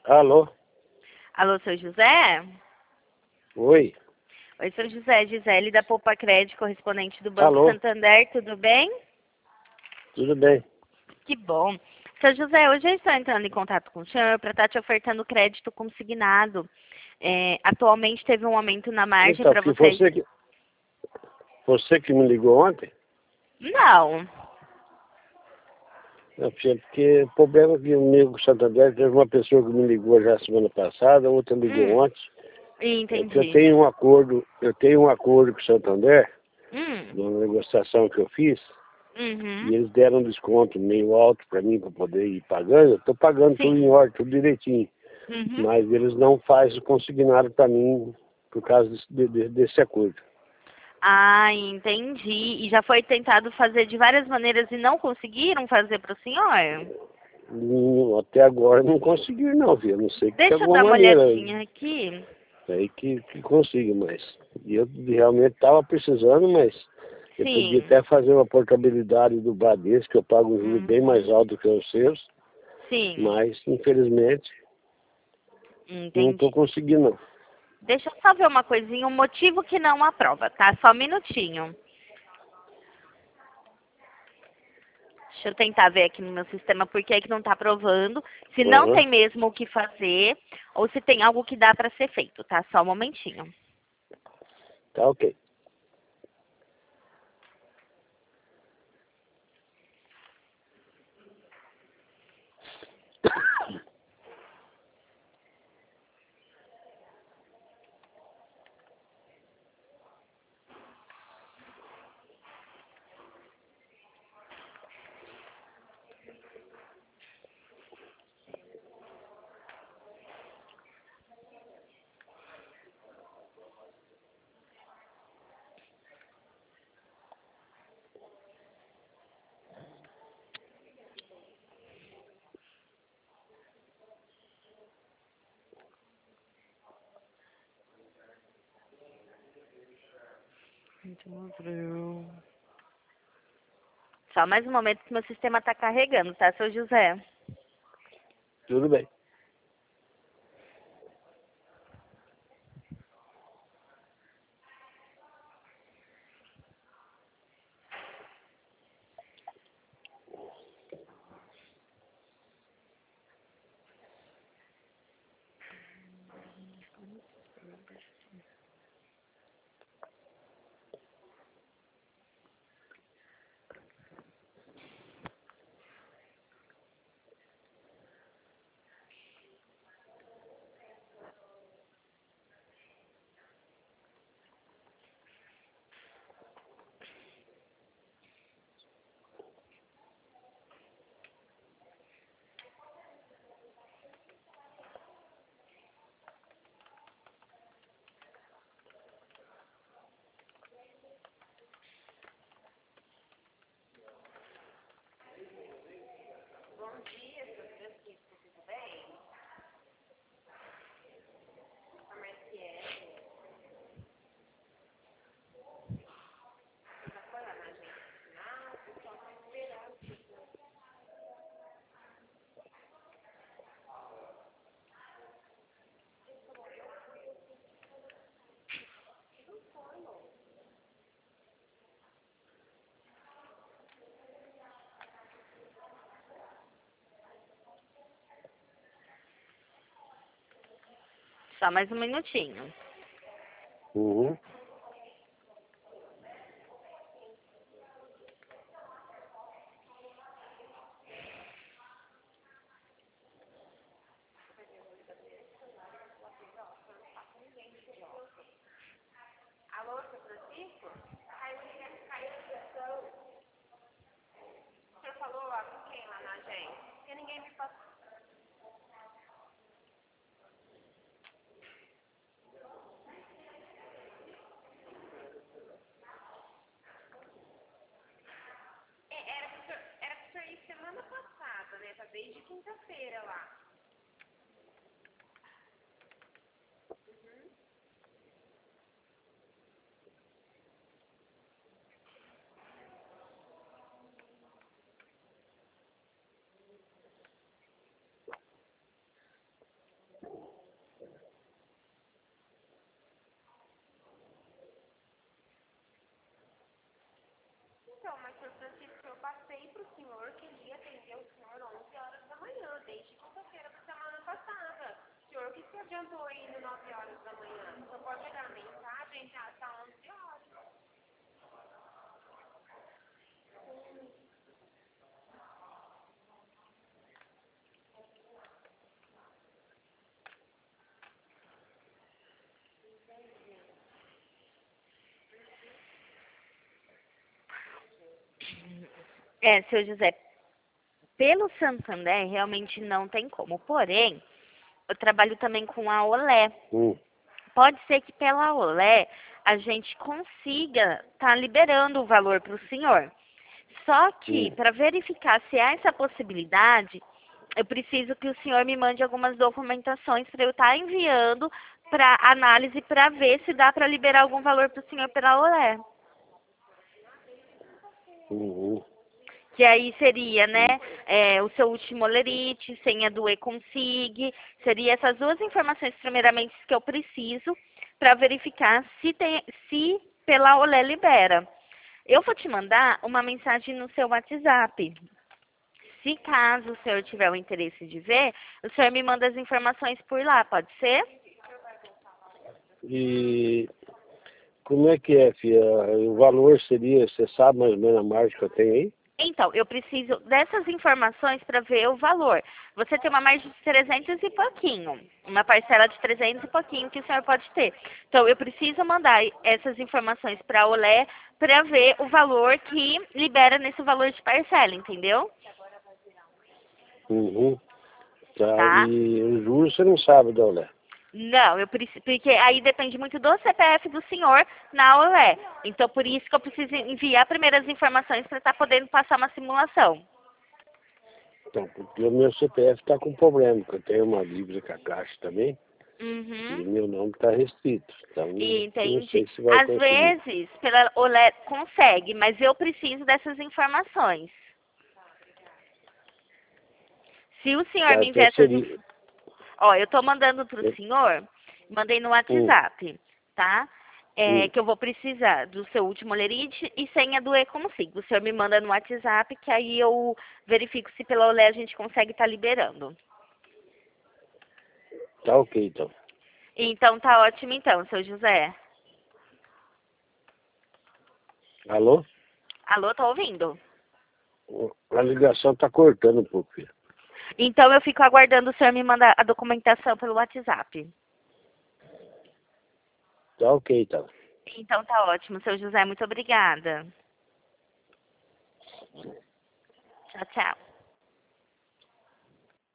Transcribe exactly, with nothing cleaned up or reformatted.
Alô? Alô, seu José? Oi? Oi, seu José. Gisele da Poupa Crédito, correspondente do Banco Alô? Santander, tudo bem? Tudo bem? Que bom. Seu José, hoje eu estou entrando em contato com o senhor para estar te ofertando crédito consignado. É, atualmente teve um aumento na margem Então, para que vocês. você que, você que me ligou ontem? Não. Não, filha, porque o problema é que o amigo Santander teve uma pessoa que me ligou já semana passada, outra ligou Hum, ontem. É que eu entendi. tenho um acordo, eu tenho um acordo com o Santander, Hum, numa negociação que eu fiz, uhum, e eles deram um desconto meio alto para mim para poder ir pagando. Eu estou pagando tudo em sim. ordem, tudo direitinho. Uhum. Mas eles não fazem o consignado para mim por causa desse, de- desse acordo. Ah, entendi. E já foi tentado fazer de várias maneiras e não conseguiram fazer para o senhor? Hum, Até agora não consegui não, viu? Não sei que tem Deixa eu alguma dar uma maneira olhadinha aqui. aí que, que consiga, mas e eu realmente estava precisando, mas eu podia Sim. até fazer uma portabilidade do Bradesco, que eu pago um juro bem mais Uhum. alto que os seus, Sim, mas infelizmente não estou entendi. conseguindo não. Deixa eu só ver uma coisinha, o motivo que não aprova, tá? Só um minutinho. Deixa eu tentar ver aqui no meu sistema por que é que não tá aprovando. Se não Aham, tem mesmo o que fazer, ou se tem algo que dá pra ser feito, tá? Só um momentinho. tá ok. Só mais um momento que meu sistema tá carregando, tá, seu José? Tudo bem. Só mais um minutinho. Uhum. Então, mas, senhor Francisco, eu passei para o senhor que ele ia atender o senhor onze horas da manhã, desde quinta-feira da semana passada. O senhor que se adiantou aí no nove horas da manhã. O senhor pode olhar a mensagem, já está onze horas. É, seu José, pelo Santander realmente não tem como. Porém, eu trabalho também com a Olé. Hum. Pode ser que pela Olé a gente consiga estar tá liberando o valor para o senhor. Só que, Hum. para verificar se há essa possibilidade, eu preciso que o senhor me mande algumas documentações para eu estar tá enviando para análise para ver se dá para liberar algum valor para o senhor pela Olé. Uhum. Que aí seria, né, é, o seu último olerite, senha do e-consig, seria essas duas informações primeiramente que eu preciso para verificar se, tem, se pela Olé libera. Eu vou te mandar uma mensagem no seu WhatsApp. Se caso o senhor tiver o interesse de ver, o senhor me manda as informações por lá, pode ser? E como é que é, filha? O valor seria, você sabe mais ou menos a margem que eu tenho aí? Então, eu preciso dessas informações para ver o valor. Você tem uma margem de trezentos e pouquinho, uma parcela de trezentos e pouquinho que o senhor pode ter. Então, eu preciso mandar essas informações para a Olé para ver o valor que libera nesse valor de parcela, entendeu? Uhum. Tá, Tá? e os juros você não sabe, da Olé. Não, eu preciso, porque aí depende muito do C P F do senhor na Olé. Então, por isso que eu preciso enviar primeiro as informações para estar podendo passar uma simulação. Então, porque o meu C P F está com problema, porque eu tenho uma dívida com a Caixa também, Uhum. e meu nome está restrito. Então, E não entende? sei se vai Às conseguir. vezes, pela Olé consegue, mas eu preciso dessas informações. Se o senhor Tá, me então enviar essas seria... informações. Ó, eu tô mandando pro senhor, mandei no Hum, WhatsApp, tá? É, hum. que eu vou precisar do seu último lerite e senha do e-consig. O senhor me manda no WhatsApp, que aí eu verifico se pela Olé a gente consegue estar liberando. Tá ok, então. Então tá ótimo então, seu José. Alô? Alô, tô ouvindo? A ligação está cortando um pouco, filha. Então eu fico aguardando o senhor me mandar a documentação pelo WhatsApp. Tá ok, então. Então tá ótimo, seu José. Muito obrigada. Tchau, tchau.